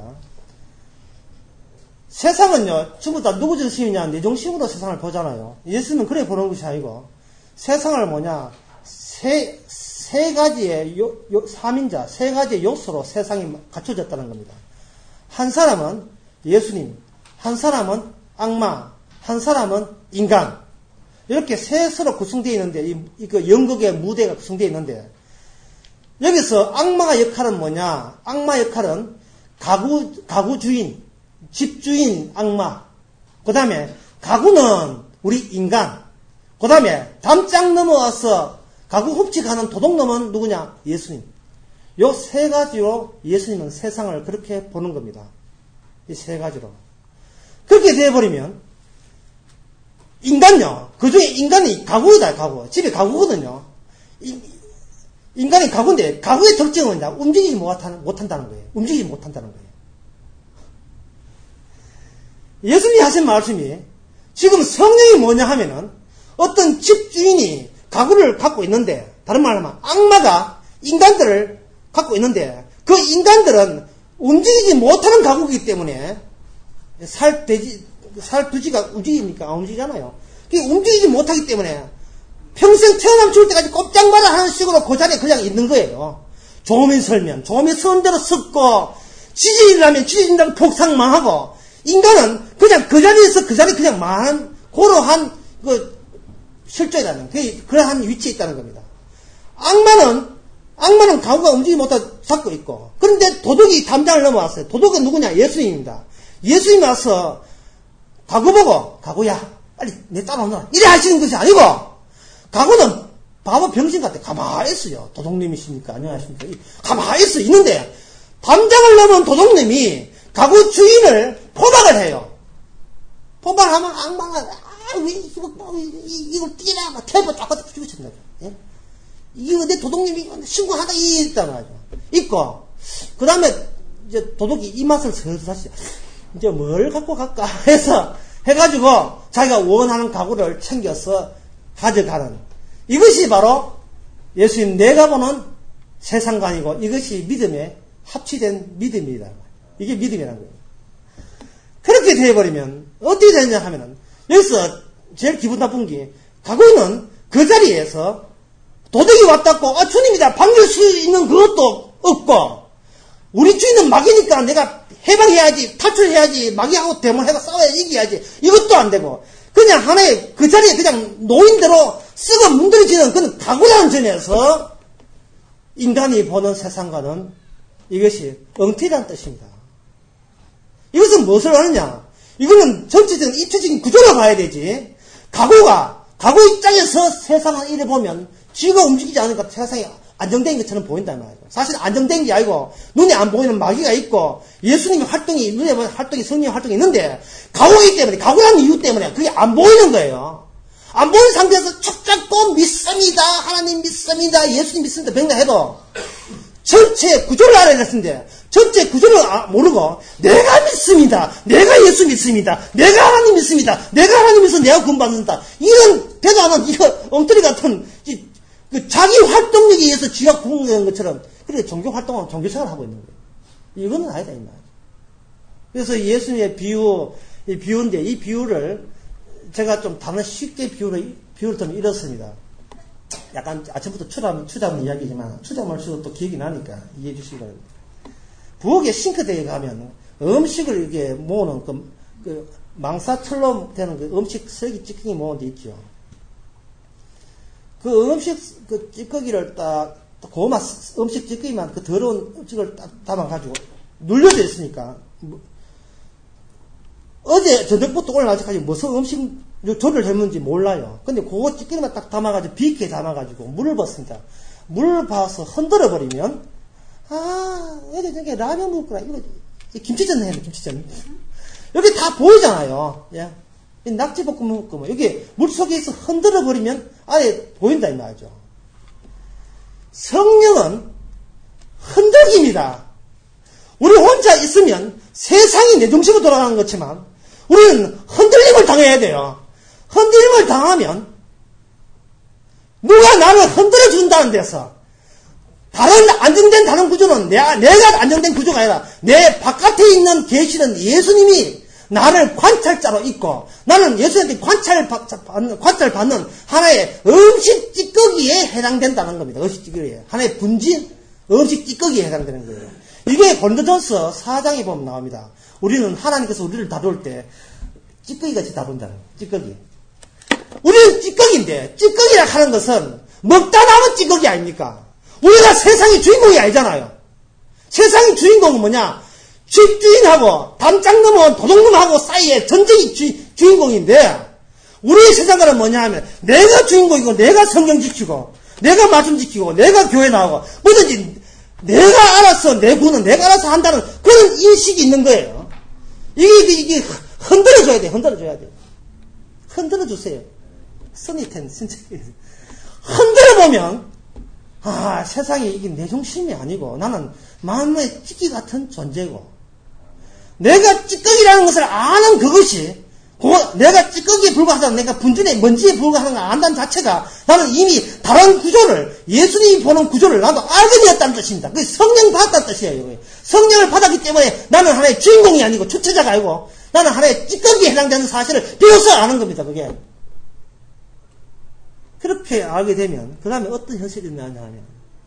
세상은요 전부 다 누구 중심이냐 내 중심으로 세상을 보잖아요. 예수님은 그래 보는 것이 아니고 세상을 뭐냐 세 가지의 삼인자 세 가지의 요소로 세상이 갖춰졌다는 겁니다. 한 사람은 예수님, 한 사람은 악마, 한 사람은 인간, 이렇게 셋으로 구성되어 있는데 그 연극의 무대가 구성되어 있는데 여기서 악마의 역할은 뭐냐? 악마 역할은 가구 주인, 집주인 악마, 그 다음에 가구는 우리 인간, 그 다음에 담장 넘어와서 가구 훔치가는 도둑놈은 누구냐? 예수님. 요 세 가지로 예수님은 세상을 그렇게 보는 겁니다. 이 세 가지로. 그렇게 되어버리면 인간요. 그 중에 인간이 가구이다, 가구. 집에 가구거든요. 인간이 가구인데 가구의 특징은 움직이지 못한다는 거예요. 움직이지 못한다는 거예요. 예수님이 하신 말씀이 지금 성령이 뭐냐 하면은 어떤 집주인이 가구를 갖고 있는데 다른 말로 하면 악마가 인간들을 갖고 있는데 그 인간들은 움직이지 못하는 가구이기 때문에 살두지가 움직입니까? 안 움직이잖아요. 움직이지 못하기 때문에 평생 태어나면 죽을 때까지 꼼짝 마라 하는 식으로 그 자리에 그냥 있는 거예요. 조음이 설면 조음이 선 대로 섰고 지진이라면 지진당 폭삭만 하고 인간은 그냥 그 자리에서 그 자리 그냥 많은 고로한 그 실존이라는 그러한 위치에 있다는 겁니다. 악마는 가구가 움직이지 못하고 잡고 있고 그런데 도둑이 담장을 넘어왔어요. 도둑은 누구냐? 예수님입니다. 예수님이 와서 가구 보고 가구야 빨리 내 따라오너라 이래 하시는 것이 아니고 가구는 바보 병신 같아. 가만히 있어요. 도둑님이십니까? 안녕하십니까? 가만히 있어 있는데 담장을 넘은 도둑님이 가구 주인을 포박을 해요. 포박하면 악마가 왜 이거 뛰라 막 태보 쫙 죽여쳤나 예? 이거 내 도둑님이 신고하다 있단 말이죠. 있고 그 다음에 이제 도둑이 이 맛을 슬슬 하시죠. 이제 뭘 갖고 갈까 해가지고 자기가 원하는 가구를 챙겨서 가져가는 이것이 바로 예수님 내가 보는 세상관이고 이것이 믿음에 합치된 믿음이다. 이게 믿음이라는 거예요. 그렇게 되어버리면 어떻게 되느냐 하면은 여기서 제일 기분 나쁜 게 가구는 그 자리에서 도둑이 왔다고 주님이다 반길 수 있는 그것도 없고 우리 주인은 마귀니까 내가 해방해야지 탈출해야지 마귀하고 대모해가 싸워야 이겨야지 이것도 안 되고 그냥 하나의 그 자리에 그냥 노인대로 썩어 문드러지는 그런 가구라는 점에서 인간이 보는 세상과는 이것이 엉터리라는 뜻입니다. 이것은 무엇을 하느냐? 이거는 전체적인 입체적인 구조로 봐야 되지. 가구 입장에서 세상을 이래 보면 쥐가 움직이지 않으니까 세상이 안정된 것처럼 보인단 말이에요. 사실 안정된 게 아니고 눈에 안 보이는 마귀가 있고 예수님의 활동이 눈에 보이는 활동이 성령의 활동이 있는데 가구이기 때문에 가구라는 이유 때문에 그게 안 보이는 거예요. 안 보이는 상태에서 척 잡고 믿습니다. 하나님 믿습니다. 예수님 믿습니다. 백날 전체 구조를 알아야 되는데 전체 구조를 모르고 내가 믿습니다. 내가 예수 믿습니다. 내가 하나님 믿습니다. 내가 하나님 믿어서 내가 구원받는다. 이런 대도 안 하는 이거 엉터리 같은 그 자기 활동력에 의해서 쥐가 구원되는 것처럼 그렇게 종교 활동은 종교생활을 하고 있는 거예요. 이거는 아니다 이 말. 그래서 예수님의 비유인데 이 비유를 제가 좀 다른 쉽게 비유를 좀 잃었습니다. 약간 아침부터 추잡은 이야기지만 추잡할 수도 또 기억이 나니까 이해해 주시기 바랍니다. 부엌에 싱크대에 가면 음식을 이렇게 모으는 그 망사처럼 되는 그 음식 쓰레기 찌꺼기 모으는 데 있죠. 그 음식 그 찌꺼기를 딱 고마 음식 찌꺼기만 그 더러운 음식을 딱 담아가지고 눌려져 있으니까 어제 저녁부터 오늘 아직까지 무슨 음식 조리를 했는지 몰라요. 근데 그거 찌꺼기만 딱 담아가지고 비계에 담아가지고 물을 붓습니다. 물을 부어서 흔들어 버리면 어제 저녁에 라면 먹었구나. 이거 김치전 해야 돼. 김치전. 여기 다 보이잖아요. 예. 낙지볶음 먹고 뭐 여기 물속에 있어 흔들어 버리면 아예 보인다 이 말이죠. 성령은 흔들기입니다. 우리 혼자 있으면 세상이 내 중심으로 돌아가는 것지만 우리는 흔들림을 당해야 돼요. 흔들림을 당하면 누가 나를 흔들어 준다는 데서 다른 안정된 다른 구조는 내가 안정된 구조가 아니라 내 바깥에 있는 계시는 예수님이 나를 관찰자로 있고 나는 예수님한테 관찰받는 하나의 음식 찌꺼기에 해당된다는 겁니다. 음식 찌꺼기에. 하나의 분진 음식 찌꺼기에 해당되는 거예요. 이게 고린도전서 4장에 보면 나옵니다. 우리는 하나님께서 우리를 다룰 때 찌꺼기같이 다룬다는 거예요. 찌꺼기. 우리는 찌꺼기인데 찌꺼기라 하는 것은 먹다 남은 찌꺼기 아닙니까? 우리가 세상의 주인공이 아니잖아요. 세상의 주인공은 뭐냐? 집주인하고 담장 넘어온 도둑놈하고 사이에 전쟁이 주인공인데 우리의 세상은 뭐냐 하면 내가 주인공이고 내가 성경 지키고 내가 말씀 지키고 내가 교회 나오고 뭐든지 내가 알아서 내 구는 내가 알아서 한다는 그런 인식이 있는 거예요. 이게 흔들어줘야 돼. 흔들어줘야 돼. 흔들어주세요. 써니텐 진짜 흔들어보면 세상이 이게 내 중심이 아니고 나는 마음의 찌꺼기 같은 존재고 내가 찌꺼기라는 것을 아는 그것이 내가 찌꺼기에 불과하다는 내가 분진의 먼지에 불과하는 걸 안다는 자체가 나는 이미 다른 구조를 예수님이 보는 구조를 나도 알게 되었다는 뜻입니다. 그게 성령 받았다는 뜻이에요. 성령을 받았기 때문에 나는 하나의 주인공이 아니고 주체자가 아니고 나는 하나의 찌꺼기에 해당되는 사실을 비로소 아는 겁니다. 그게 그렇게 알게 되면 그 다음에 어떤 현실이 나냐면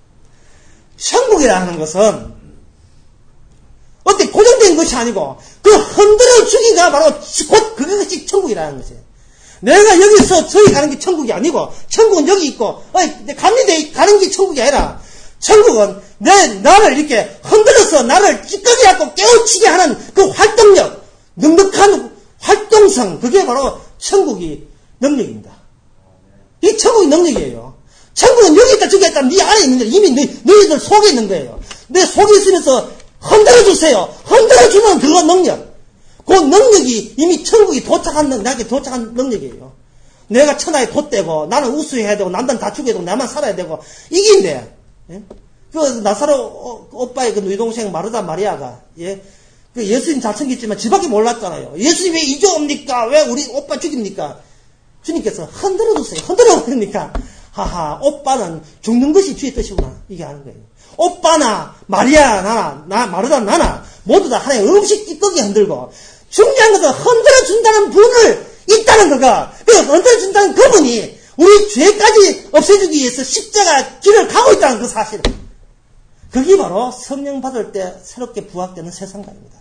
천국이라는 것은 어떻게 고정된 것이 아니고 그 흔들어 주기가 바로 곧 그것이 천국이라는 것이에요. 내가 여기서 저기 가는 게 천국이 아니고 천국은 여기 있고 갑니다 가는 게 천국이 아니라 천국은 나를 이렇게 흔들어서 나를 찌꺼기 갖고 깨우치게 하는 그 활동력 넉넉한 활동성 그게 바로 천국이 능력입니다. 이 천국이 능력이에요. 천국은 여기 있다 저기 있다 네 안에 있는 거예요. 이미 너희들 속에 있는 거예요. 내 속에 있으면서 흔들어주세요. 흔들어주는 그거 능력. 그 능력이 이미 천국이 나에게 도착한 능력이에요. 내가 천하에 돛되고 나는 우수해야 되고 남들은 다 죽여야 되고 나만 살아야 되고 이긴데 그 나사로 오빠의 그 누이동생 마르다 마리아가 그 예수님 잘 챙겼지만 지밖에 몰랐잖아요. 예수님 왜 이제 옵니까? 왜 우리 오빠 죽입니까? 주님께서 흔들어주세요. 흔들어버리니까 하하 오빠는 죽는 것이 주의 뜻이구나 이게 하는 거예요. 오빠나 마리아 나 마르다 나나 모두 다 하나의 음식 찌꺼기 흔들고 중요한 것은 흔들어준다는 분을 있다는 거가 그 흔들어준다는 그분이 우리 죄까지 없애주기 위해서 십자가 길을 가고 있다는 그 사실 그게 바로 성령 받을 때 새롭게 부각되는 세상관입니다.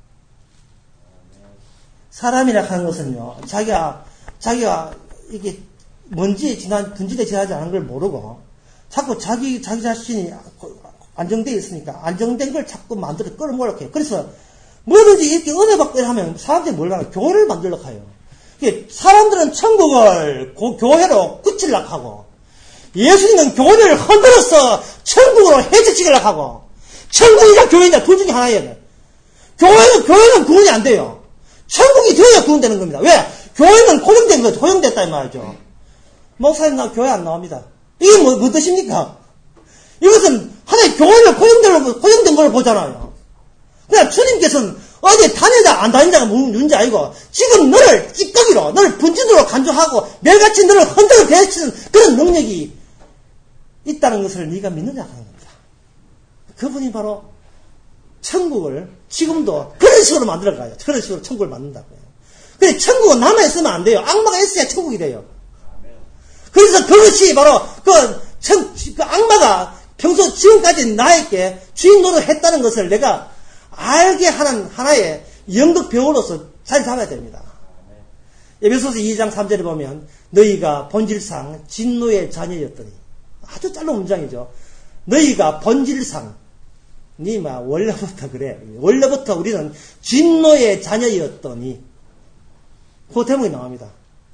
사람이라 하는 것은요 자기가 이게 먼지에 분진에 지나지 않은 걸 모르고 자꾸 자기 자신이 안정되어 있으니까 안정된 걸 자꾸 만들어 끌어모으려고 해요. 그래서 뭐든지 이렇게 은혜 받고 하면 사람들이 뭘 하나 교회를 만들려고 해요. 사람들은 천국을 교회로 굳히려고 하고 예수님은 교회를 흔들어서 천국으로 해제시키려고 하고 천국이냐 교회냐 둘 중에 하나예요. 교회는 구원이 안 돼요. 천국이 되어야 구원되는 겁니다. 왜? 교회는 고정된 거죠. 고정됐다 이 말이죠. 목사님 나 교회 안 나옵니다. 이게 뭐 뜻입니까? 이것은 하나의 교회를 고정된 걸 보잖아요. 그냥 주님께서는 어디 다니자 안 다니자가 문제 아니고 지금 너를 찌꺼기로 너를 분진으로 간주하고 매일같이 너를 흔들어 대치는 그런 능력이 있다는 것을 네가 믿느냐 하는 겁니다. 그분이 바로 천국을 지금도 그런 식으로 만들어가요. 그런 식으로 천국을 만든다고요. 근데 천국은 남아있으면 안 돼요. 악마가 있어야 천국이 돼요. 그래서 그것이 바로 그 악마가 평소 지금까지 나에게 주인 노릇을 했다는 것을 내가 알게 하는 하나의 연극 배우로서 자리 잡아야 됩니다. 에베소서 2장 3절에 보면 너희가 본질상 진노의 자녀였더니 아주 짧은 문장이죠. 너희가 본질상, 니마 원래부터 그래. 원래부터 우리는 진노의 자녀였더니, 그 대목이 나옵니다.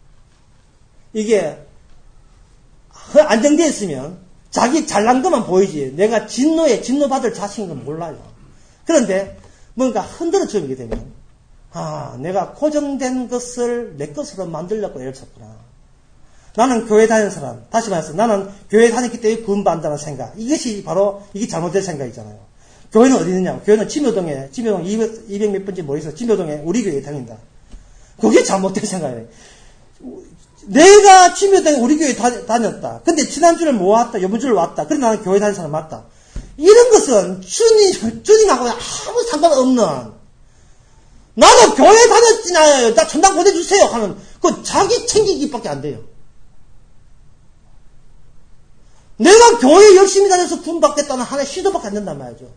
이게 안정되어 있으면 자기 잘난 것만 보이지 내가 진노받을 자신인 건 몰라요. 그런데 뭔가 흔들어지게 되면 내가 고정된 것을 내 것으로 만들려고 애를 썼구나. 나는 교회 다니는 사람, 다시 말해서 나는 교회 다녔기 때문에 구원받는다는 생각, 이게 잘못된 생각이잖아요. 교회는 어디 있느냐? 교회는 진묘동 200 몇 번째 모여서 진묘동에 우리 교회에 다닌다. 그게 잘못된 생각이에요. 내가 진묘동에 우리 교회에 다녔다. 근데 지난주를 못 왔다. 이번 주를 왔다. 그래 나는 교회 다니는 사람 맞다. 이런 것은 주님하고 아무 상관없는, 나도 교회 다녔지나요. 나 전당 보내주세요 하는 그 자기 챙기기밖에 안 돼요. 내가 교회 열심히 다녀서 구원받겠다는 하나의 시도밖에 안 된단 말이죠.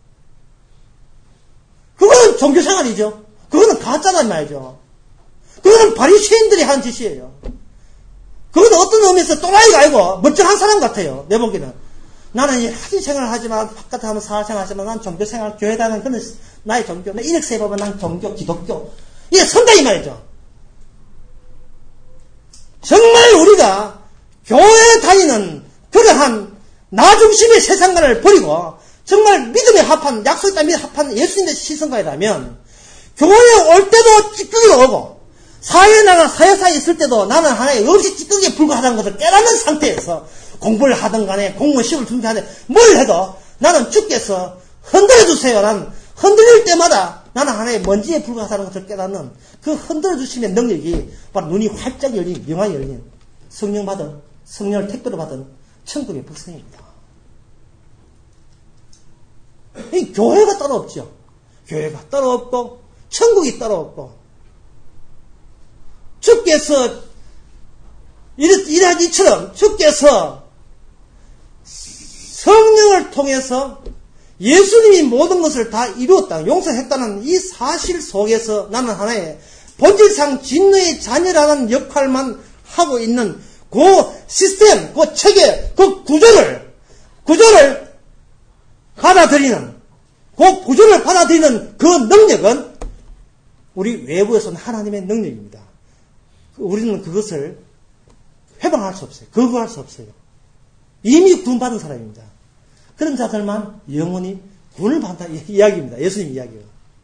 그거는 종교생활이죠. 그거는 가짜란 말이죠. 그거는 바리새인들이 한 짓이에요. 그거는 어떤 의미에서 또라이가 아니고 멀쩡한 사람 같아요. 내 보기에는. 나는 이 사진생활을 하지만 바깥에 하면 사회생활 하지만 난 종교생활, 교회 다니는 그는 나의 종교. 내 이력서에 보면 난 종교, 기독교. 이게 선다 이 말이죠. 정말 우리가 교회에 다니는 그러한 나 중심의 세상관을 버리고 정말 믿음에 합한, 약속에 따라 합한 예수님의 시선가이라면 교회에 올 때도 찌꺼기로 오고 사회에 나가 사회사에 있을 때도 나는 하나의 없이 찌꺼기에 불과하다는 것을 깨닫는 상태에서 공부를 하든 간에 공무원 시험을 준비하든 뭘 해도 나는 주께서 흔들어주세요. 난 흔들릴 때마다 나는 하나의 먼지에 불과하다는 것을 깨닫는 그 흔들어주심의 능력이 바로 눈이 활짝 열린, 영안이 열린 성령을 택배로 받은 천국의 백성입니다. 이 교회가 따로 없죠. 교회가 따로 없고 천국이 따로 없고 주께서 이처럼 주께서 성령을 통해서 예수님이 모든 것을 다 이루었다, 용서했다는 이 사실 속에서 나는 하나의 본질상 진노의 자녀라는 역할만 하고 있는 그 시스템, 그 체계, 그 구조를 받아들이는, 그 능력은 우리 외부에서는 하나님의 능력입니다. 우리는 그것을 회방할 수 없어요. 거부할 수 없어요. 이미 구원받은 사람입니다. 그런 자들만 영원히 구원을 받는다는 이야기입니다. 예수님 이야기예요.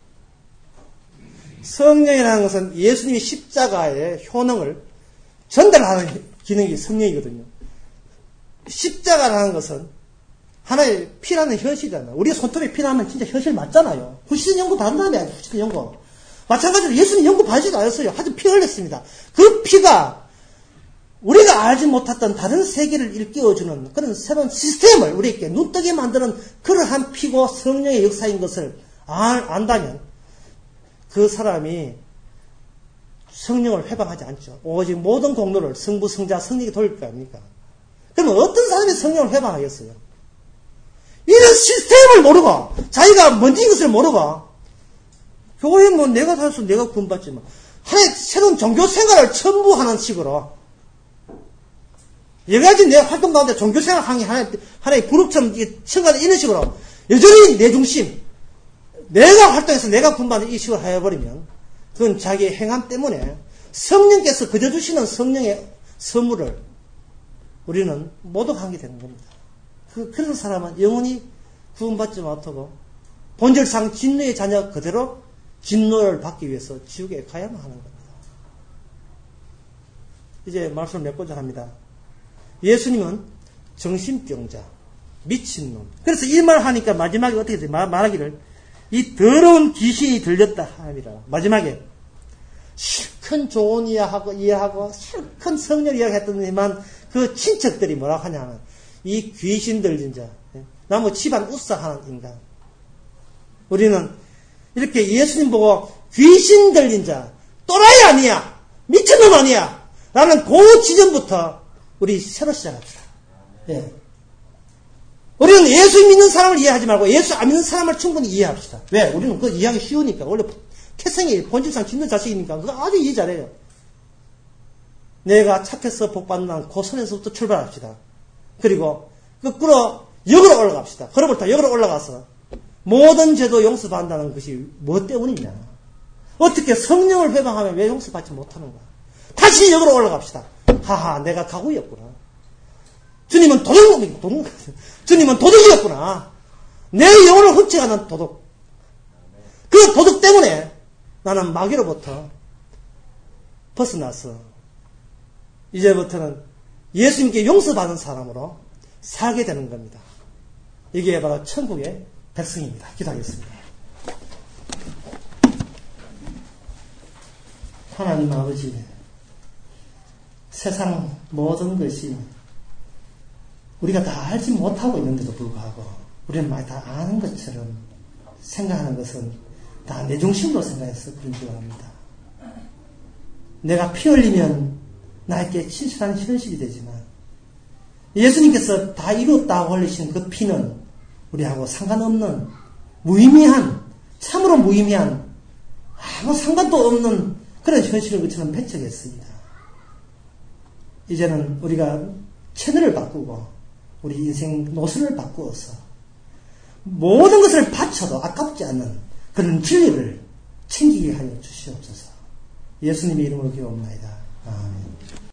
성령이라는 것은 예수님이 십자가의 효능을 전달하는 기능이 성령이거든요. 십자가라는 것은 하나의 피라는 현실이잖아요. 우리 손톱에 피 나면 진짜 현실 맞잖아요. 후시전 연구 받은 다음에 아니죠. 후시전 연구. 마찬가지로 예수님 연구 받지도 않았어요. 하여튼 피 흘렸습니다. 그 피가 우리가 알지 못했던 다른 세계를 일깨워주는 그런 새로운 시스템을 우리에게 눈뜨게 만드는 그러한 피고 성령의 역사인 것을 안다면 그 사람이 성령을 회방하지 않죠. 오직 모든 공로를 성부, 성자, 성령에게 돌릴 거 아닙니까? 그러면 어떤 사람이 성령을 회방하겠어요? 이런 시스템을 모르고 자기가 뭔지인 것을 모르고 교회 내가 다녀서 내가 구원받지만 하나의 새로운 종교 생활을 첨부하는 식으로 여러 가지 내 활동 가운데 종교 생활 하는 게 하나의 그룹처럼 첨가된 이런 식으로 여전히 내 중심, 내가 활동해서 내가 구원받는 이 식으로 해버리면 그건 자기의 행함 때문에 성령께서 그저 주시는 성령의 선물을 우리는 모독하게 되는 겁니다. 그런 사람은 영원히 구원받지 못하고 본질상 진노의 자녀 그대로 진노를 받기 위해서 지옥에 가야만 하는 겁니다. 이제 말씀을 맺고자 합니다. 예수님은 정신병자, 미친놈. 그래서 이 말 하니까 마지막에 어떻게 말하기를 이 더러운 귀신이 들렸다 합니다. 마지막에 실컷 좋은 이해하고 실컷 성령 이야기했더니만 그 친척들이 뭐라고 하냐면 이 귀신 들린 자, 나무 집안 우사하는 인간. 우리는 이렇게 예수님 보고 귀신 들린 자, 또라이 아니야, 미친놈 아니야 라는 그 지점부터 우리 새로 시작합시다. 예. 우리는 예수 믿는 사람을 이해하지 말고 예수 안 믿는 사람을 충분히 이해합시다. 왜? 우리는 그 이해하기 쉬우니까. 원래 태생이 본질상 짓는 자식이니까 그거 아주 이해 잘해요. 내가 착해서 복받는 그 선에서부터 출발합시다. 그리고 거꾸로 역으로 올라갑시다. 그로부터 역으로 올라가서 모든 죄도 용서받는다는 것이 뭐 때문이냐? 어떻게 성령을 회방하면 왜 용서받지 못하는가? 다시 역으로 올라갑시다. 하하, 내가 가구였구나. 주님은 주님은 도둑이었구나. 내 영혼을 훔쳐가는 도둑. 그 도둑 때문에 나는 마귀로부터 벗어나서 이제부터는 예수님께 용서받은 사람으로 살게 되는 겁니다. 이게 바로 천국의 백성입니다. 기도하겠습니다. 하나님 아버지, 세상 모든 것이 우리가 다 알지 못하고 있는데도 불구하고 우리는 많이 다 아는 것처럼 생각하는 것은 다 내 중심으로 생각해서 그런 줄 압니다. 내가 피 흘리면 나에게 친실한 현실이 되지만 예수님께서 다 이뤘다고 흘리신 그 피는 우리하고 상관없는 무의미한, 참으로 무의미한, 아무 상관도 없는 그런 현실을 그처럼 배척했습니다. 이제는 우리가 채널을 바꾸고 우리 인생 노선을 바꾸어서 모든 것을 바쳐도 아깝지 않는 그런 진리를 챙기게 하여 주시옵소서. 예수님의 이름으로 기도합니다. 아멘.